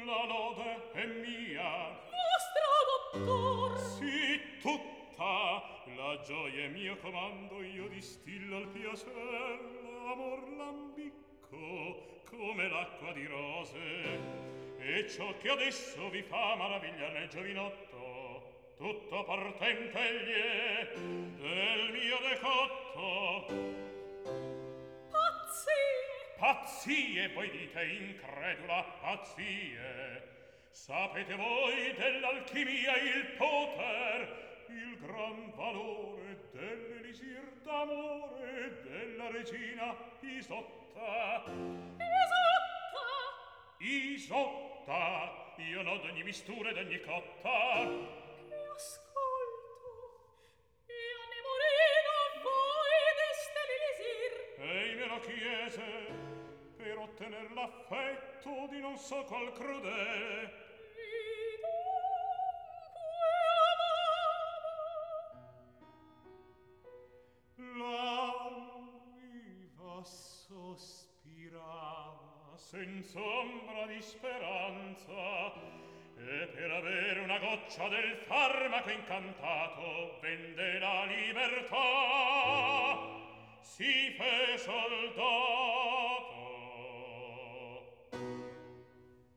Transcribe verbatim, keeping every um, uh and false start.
la lode è mia. Vostro dottor. Sì, tutta la gioia è mio comando, io distillo al piacer, l'amor lambicco come l'acqua di rose. E ciò che adesso vi fa maravigliar nel giovinotto, tutto partente egli è del mio decotto. Pazzie! Pazzie, voi dite, incredula, pazzie. Sapete voi dell'alchimia il poter, il gran valore dell'elisir d'amore della regina Isotta. Isotta! Isotta, io no d'ogni mistura e d'ogni cotta. Che ascolto, e anemorino voi deste l'elisir. Ei me lo chiese per ottener l'affetto di non so qual crudele. E dunque amava. Languiva, sospirava, senza ombra di speranza, e per avere una goccia del farmaco incantato vende la libertà. Si fe soldò